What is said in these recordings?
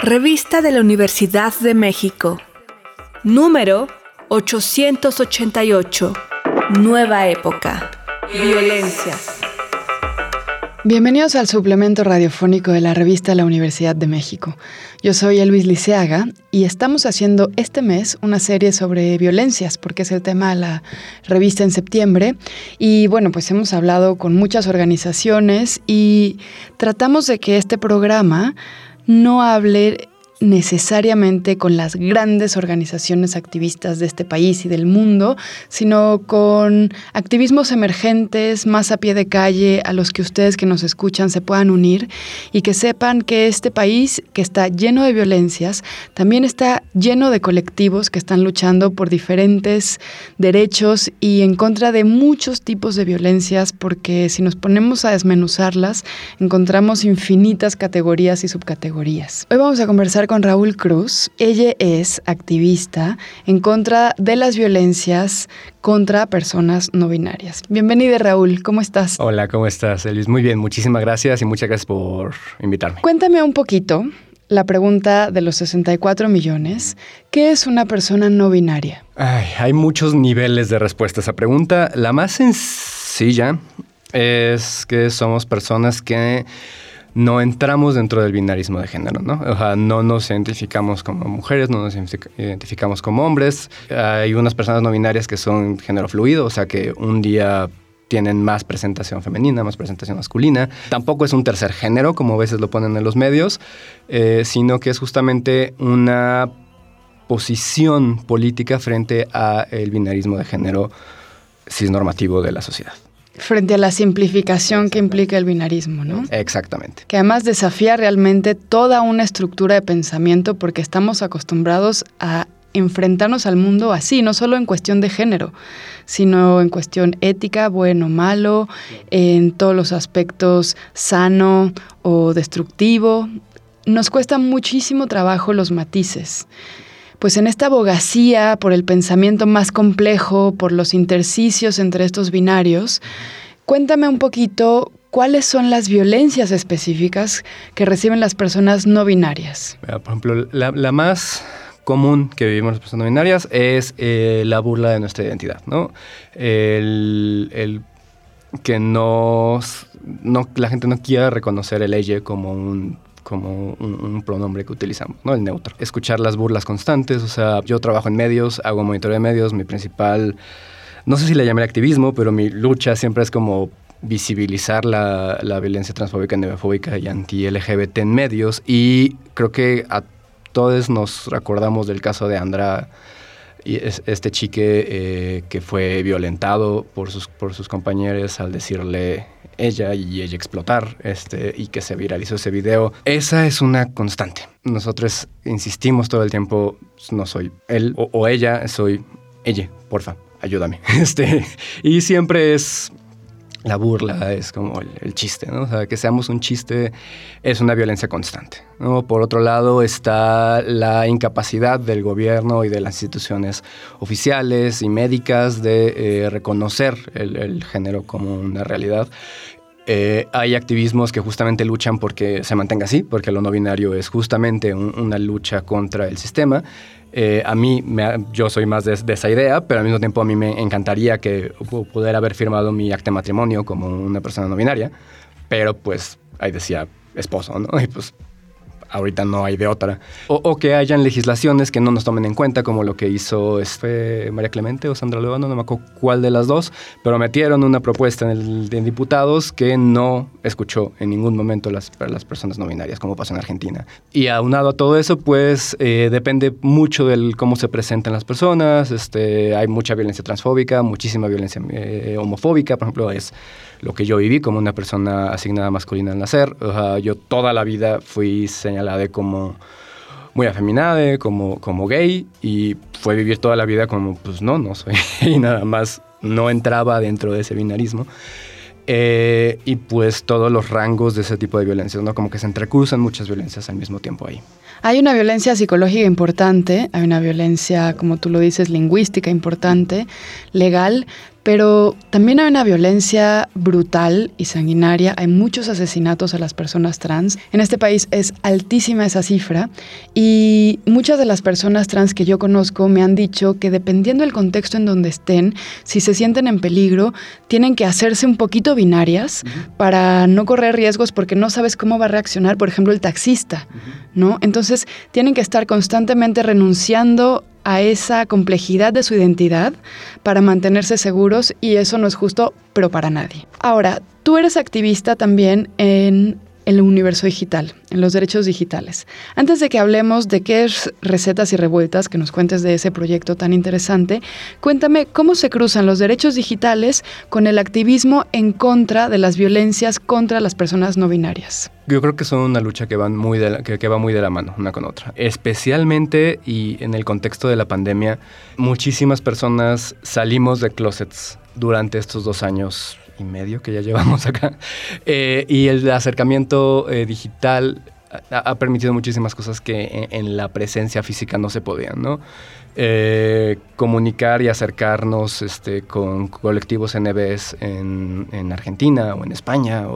Revista de la Universidad de México. Número 888. Nueva época. Violencia. Bienvenidos al suplemento radiofónico de la Revista de la Universidad de México. Yo soy Elvis Liceaga y estamos haciendo este mes una serie sobre violencias, porque es el tema de la revista en septiembre. Y bueno, pues hemos hablado con muchas organizaciones y tratamos de que este programa no hable necesariamente con las grandes organizaciones activistas de este país y del mundo, sino con activismos emergentes, más a pie de calle, a los que ustedes que nos escuchan se puedan unir y que sepan que este país, que está lleno de violencias, también está lleno de colectivos que están luchando por diferentes derechos y en contra de muchos tipos de violencias, porque si nos ponemos a desmenuzarlas, encontramos infinitas categorías y subcategorías. Hoy vamos a conversar con Raúl Cruz. Ella es activista en contra de las violencias contra personas no binarias. Bienvenido, Raúl. ¿Cómo estás? Hola, ¿cómo estás, Elvis? Muy bien, muchísimas gracias y muchas gracias por invitarme. Cuéntame un poquito la pregunta de los 64 millones. ¿Qué es una persona no binaria? Hay muchos niveles de respuesta a esa pregunta. La más sencilla es que somos personas que no entramos dentro del binarismo de género, ¿no? O sea, no nos identificamos como mujeres, no nos identificamos como hombres. Hay unas personas no binarias que son género fluido, o sea, que un día tienen más presentación femenina, más presentación masculina. Tampoco es un tercer género, como a veces lo ponen en los medios, sino que es justamente una posición política frente al binarismo de género cisnormativo de la sociedad. Frente a la simplificación que implica el binarismo, ¿no? Exactamente. Que además desafía realmente toda una estructura de pensamiento porque estamos acostumbrados a enfrentarnos al mundo así, no solo en cuestión de género, sino en cuestión ética, bueno, malo, en todos los aspectos sano o destructivo. Nos cuesta muchísimo trabajo los matices. Pues en esta abogacía por el pensamiento más complejo, por los intersticios entre estos binarios, cuéntame un poquito cuáles son las violencias específicas que reciben las personas no binarias. Por ejemplo, la más común que vivimos las personas no binarias es la burla de nuestra identidad, ¿no? El que la gente no quiera reconocer el ella como un pronombre que utilizamos, ¿no? El neutro. Escuchar las burlas constantes, o sea, yo trabajo en medios, hago monitoreo de medios, mi principal, no sé si le llamaré activismo, pero mi lucha siempre es como visibilizar la violencia transfóbica, neofóbica y anti-LGBT en medios, y creo que a todos nos recordamos del caso de Andra, y este chique que fue violentado por sus compañeros al decirle ella y ella explotar, y que se viralizó ese video. Esa es una constante. Nosotros insistimos todo el tiempo, no soy él o ella, soy ella, porfa, ayúdame. Y siempre es la burla, es como el chiste, ¿no? O sea, que seamos un chiste es una violencia constante, ¿no? Por otro lado está la incapacidad del gobierno y de las instituciones oficiales y médicas de reconocer el género como una realidad. Hay activismos que justamente luchan porque se mantenga así, porque lo no binario es justamente una lucha contra el sistema. Yo soy más de esa idea, pero al mismo tiempo a mí me encantaría que pudiera haber firmado mi acta de matrimonio como una persona no binaria, pero pues ahí decía esposo, ¿no? Y pues ahorita no hay de otra. O que hayan legislaciones que no nos tomen en cuenta, como lo que hizo María Clemente o Sandra Levano, no me acuerdo cuál de las dos, pero metieron una propuesta en diputados que no escuchó en ningún momento las personas no binarias, como pasó en Argentina. Y aunado a todo eso, pues depende mucho del cómo se presentan las personas. Hay mucha violencia transfóbica, muchísima violencia homofóbica, por ejemplo, es lo que yo viví como una persona asignada masculina al nacer. Yo toda la vida fui señalada como muy afeminada, como gay, y fue vivir toda la vida como, pues no soy y nada más no entraba dentro de ese binarismo. Y pues todos los rangos de ese tipo de violencias, ¿no? Como que se entrecruzan muchas violencias al mismo tiempo ahí. Hay una violencia psicológica importante, hay una violencia, como tú lo dices, lingüística importante, legal, pero también hay una violencia brutal y sanguinaria. Hay muchos asesinatos a las personas trans. En este país es altísima esa cifra y muchas de las personas trans que yo conozco me han dicho que dependiendo del contexto en donde estén, si se sienten en peligro, tienen que hacerse un poquito binarias para no correr riesgos porque no sabes cómo va a reaccionar, por ejemplo, el taxista, ¿no? Entonces, tienen que estar constantemente renunciando a esa complejidad de su identidad para mantenerse seguros y eso no es justo, pero para nadie. Ahora, tú eres activista también en el universo digital, en los derechos digitales. Antes de que hablemos de qué es Recetas y Revueltas, que nos cuentes de ese proyecto tan interesante, cuéntame cómo se cruzan los derechos digitales con el activismo en contra de las violencias contra las personas no binarias. Yo creo que son una lucha que va muy de la mano una con otra. Especialmente y en el contexto de la pandemia, muchísimas personas salimos de closets durante estos 2 años y medio que ya llevamos acá. Y el acercamiento digital ha permitido muchísimas cosas que en la presencia física no se podían, ¿no? Comunicar y acercarnos con colectivos NBs en Argentina o en España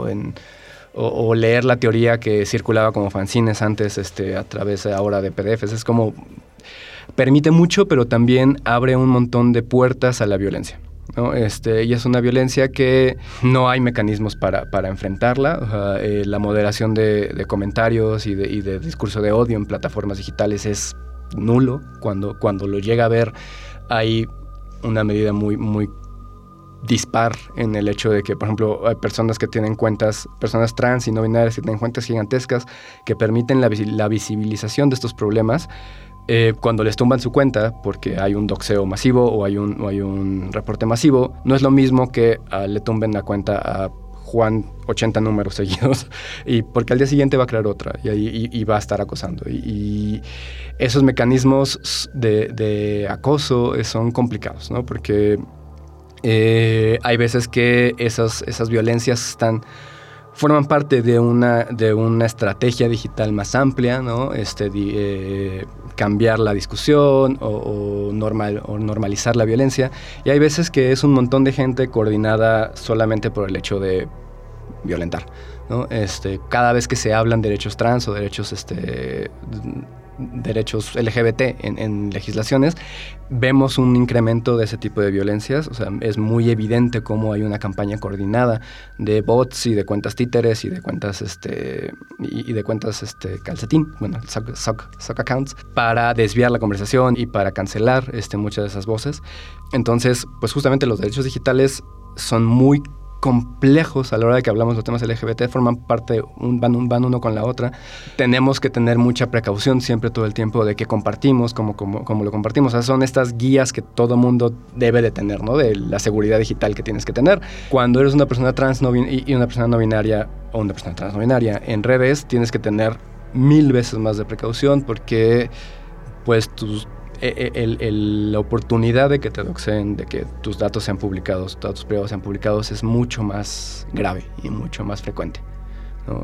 o leer la teoría que circulaba como fanzines antes a través ahora de PDFs. Es como permite mucho, pero también abre un montón de puertas a la violencia, ¿no? Y es una violencia que no hay mecanismos para enfrentarla. La moderación de comentarios y de discurso de odio en plataformas digitales es nulo. Cuando lo llega a ver, hay una medida muy, muy dispar en el hecho de que, por ejemplo, hay personas que tienen cuentas, personas trans y no binarias que tienen cuentas gigantescas que permiten la visibilización de estos problemas. Cuando les tumban su cuenta porque hay un doxeo masivo o hay un reporte masivo, no es lo mismo que le tumben la cuenta a Juan 80 números seguidos, y porque al día siguiente va a crear otra y va a estar acosando. Y esos mecanismos de acoso son complicados, ¿no? Porque hay veces que esas violencias forman parte de una estrategia digital más amplia, ¿no? Cambiar la discusión o normalizar la violencia. Y hay veces que es un montón de gente coordinada solamente por el hecho de violentar, ¿no? Cada vez que se hablan derechos trans o derechos LGBT en legislaciones, vemos un incremento de ese tipo de violencias. O sea, es muy evidente cómo hay una campaña coordinada de bots y de cuentas títeres y de cuentas calcetín, bueno, sock accounts, para desviar la conversación y para cancelar muchas de esas voces. Entonces, pues justamente los derechos digitales son muy complejos a la hora de que hablamos de los temas LGBT, forman parte, van uno con la otra. Tenemos que tener mucha precaución siempre todo el tiempo de que compartimos, como lo compartimos. O sea, son estas guías que todo mundo debe de tener, ¿no? De la seguridad digital que tienes que tener. Cuando eres una persona trans y una persona no binaria o una persona trans no binaria en redes, tienes que tener 1000 veces más de precaución porque pues la oportunidad de que te doxeen, de que tus datos sean publicados, tus datos privados sean publicados, es mucho más grave y mucho más frecuente, ¿no?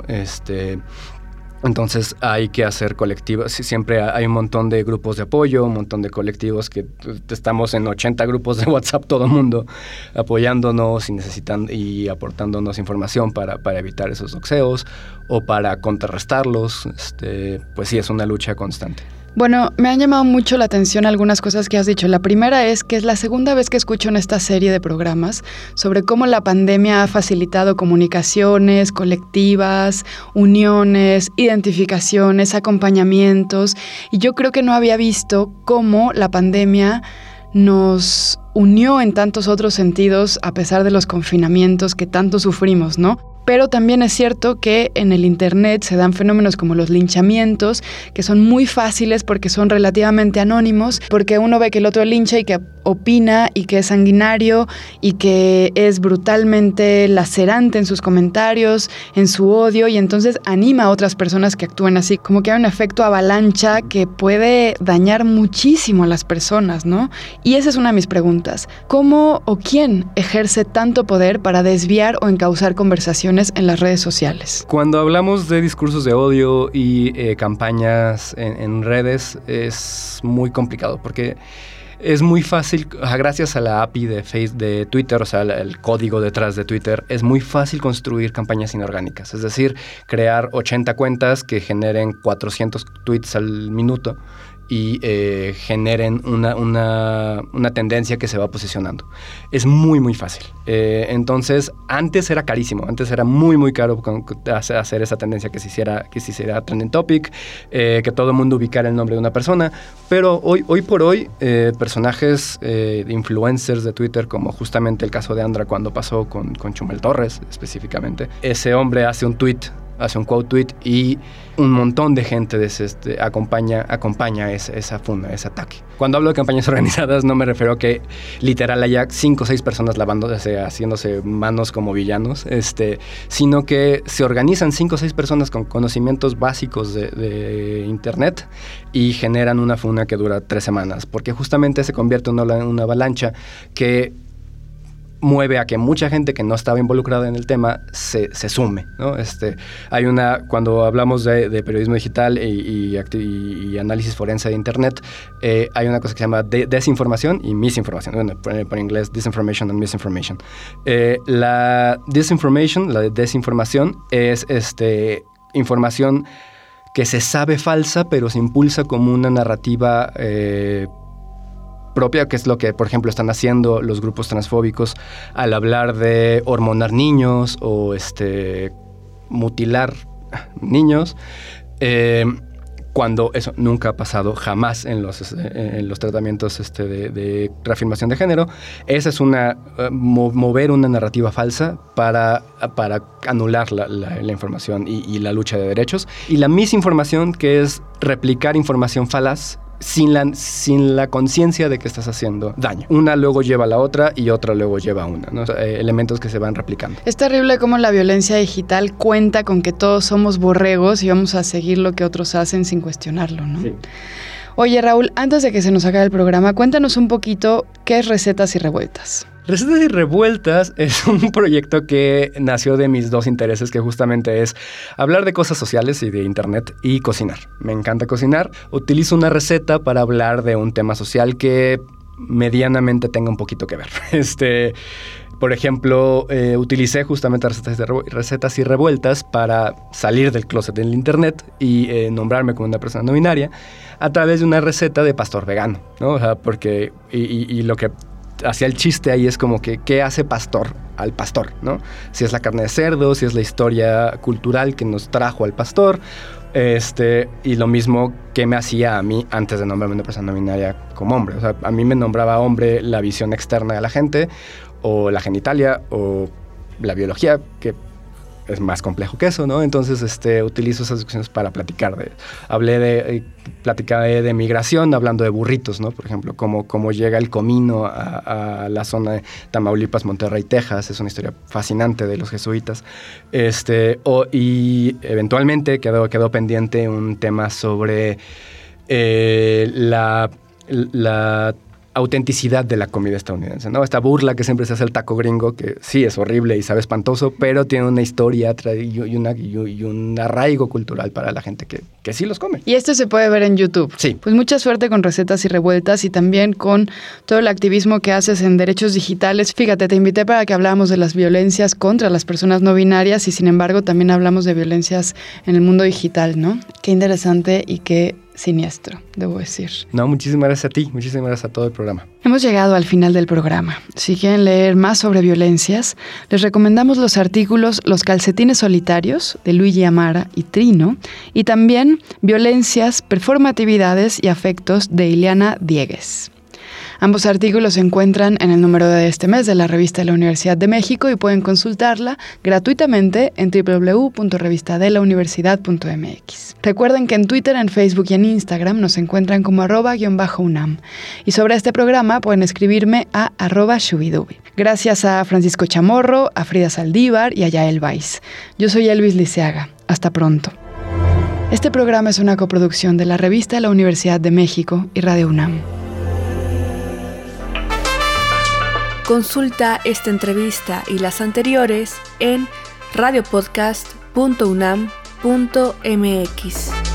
Entonces hay que hacer colectivos. Siempre hay un montón de grupos de apoyo, un montón de colectivos que estamos en 80 grupos de WhatsApp, todo el mundo apoyándonos y aportándonos información para evitar esos doxeos o para contrarrestarlos. Pues sí, es una lucha constante. Bueno, me han llamado mucho la atención algunas cosas que has dicho. La primera es que es la segunda vez que escucho en esta serie de programas sobre cómo la pandemia ha facilitado comunicaciones colectivas, uniones, identificaciones, acompañamientos. Y yo creo que no había visto cómo la pandemia nos unió en tantos otros sentidos a pesar de los confinamientos que tanto sufrimos, ¿no? Pero también es cierto que en el internet se dan fenómenos como los linchamientos, que son muy fáciles porque son relativamente anónimos, porque uno ve que el otro lincha y que opina y que es sanguinario y que es brutalmente lacerante en sus comentarios, en su odio, y entonces anima a otras personas que actúen así, como que hay un efecto avalancha que puede dañar muchísimo a las personas, ¿no? Y esa es una de mis preguntas. ¿Cómo o quién ejerce tanto poder para desviar o encauzar conversaciones en las redes sociales? Cuando hablamos de discursos de odio y campañas en redes, es muy complicado porque es muy fácil, gracias a la API de Twitter, o sea, el código detrás de Twitter, es muy fácil construir campañas inorgánicas. Es decir, crear 80 cuentas que generen 400 tweets al minuto y generen una tendencia que se va posicionando. Es muy, muy fácil. Entonces, antes era carísimo, antes era muy, muy caro hacer esa tendencia que se hiciera trending topic, que todo el mundo ubicara el nombre de una persona, pero hoy por hoy, personajes influencers de Twitter, como justamente el caso de Andra cuando pasó con Chumel Torres específicamente, ese hombre hace un tweet, hace un quote tweet y un montón de gente acompaña esa funda, ese ataque. Cuando hablo de campañas organizadas no me refiero a que literal haya 5 o 6 personas haciéndose manos como villanos, sino que se organizan 5 o 6 personas con conocimientos básicos de internet y generan una funda que dura 3 semanas, porque justamente se convierte en una avalancha que mueve a que mucha gente que no estaba involucrada en el tema se sume, ¿no? Cuando hablamos de periodismo digital y análisis forense de internet, hay una cosa que se llama desinformación y misinformación. Bueno, por inglés, disinformation and misinformation. La desinformación es información que se sabe falsa, pero se impulsa como una narrativa propia, que es lo que, por ejemplo, están haciendo los grupos transfóbicos al hablar de hormonar niños o mutilar niños, cuando eso nunca ha pasado jamás en los tratamientos de reafirmación de género. Esa es mover una narrativa falsa para anular la información y la lucha de derechos. Y la misinformación, que es replicar información falaz sin la conciencia de que estás haciendo daño. Una luego lleva a la otra y otra luego lleva a una, ¿no? O sea, elementos que se van replicando. Es terrible cómo la violencia digital cuenta con que todos somos borregos y vamos a seguir lo que otros hacen sin cuestionarlo, ¿no? Sí. Oye, Raúl, antes de que se nos acabe el programa, cuéntanos un poquito qué es Recetas y Revueltas. Recetas y Revueltas es un proyecto que nació de mis 2 intereses, que justamente es hablar de cosas sociales y de internet y cocinar. Me encanta cocinar. Utilizo una receta para hablar de un tema social que medianamente tenga un poquito que ver. Por ejemplo, utilicé justamente Recetas y Revueltas para salir del closet del internet y nombrarme como una persona no binaria a través de una receta de pastor vegano, ¿no? O sea, porque y lo que hacía el chiste ahí es como que ¿qué hace pastor al pastor, ¿no? Si es la carne de cerdo, si es la historia cultural que nos trajo al pastor, y lo mismo que me hacía a mí antes de nombrarme una persona no binaria como hombre. O sea, a mí me nombraba hombre la visión externa de la gente, o la genitalia, o la biología, que es más complejo que eso, ¿no? Entonces, utilizo esas discusiones para platicar platicaba de migración, hablando de burritos, ¿no? Por ejemplo, cómo llega el comino a la zona de Tamaulipas, Monterrey, Texas. Es una historia fascinante de los jesuitas. Y eventualmente quedó pendiente un tema sobre la autenticidad de la comida estadounidense, ¿no? Esta burla que siempre se hace el taco gringo, que sí es horrible y sabe espantoso, pero tiene una historia y un arraigo cultural para la gente que sí los come. Y esto se puede ver en YouTube. Sí. Pues mucha suerte con Recetas y Revueltas y también con todo el activismo que haces en derechos digitales. Fíjate, te invité para que habláramos de las violencias contra las personas no binarias y sin embargo también hablamos de violencias en el mundo digital, ¿no? Qué interesante y qué siniestro, debo decir. No, muchísimas gracias a ti, muchísimas gracias a todo el programa. Hemos llegado al final del programa. Si quieren leer más sobre violencias, les recomendamos los artículos Los calcetines solitarios, de Luigi Amara y Trino, y también Violencias, performatividades y afectos, de Ileana Diegues. Ambos artículos se encuentran en el número de este mes de la revista de la Universidad de México y pueden consultarla gratuitamente en www.revistadelauniversidad.mx. Recuerden que en Twitter, en Facebook y en Instagram nos encuentran como @UNAM. Y sobre este programa pueden escribirme a @shubidubi. Gracias a Francisco Chamorro, a Frida Saldívar y a Yael Weiss. Yo soy Elvis Liceaga. Hasta pronto. Este programa es una coproducción de la revista de la Universidad de México y Radio UNAM. Consulta esta entrevista y las anteriores en radiopodcast.unam.mx.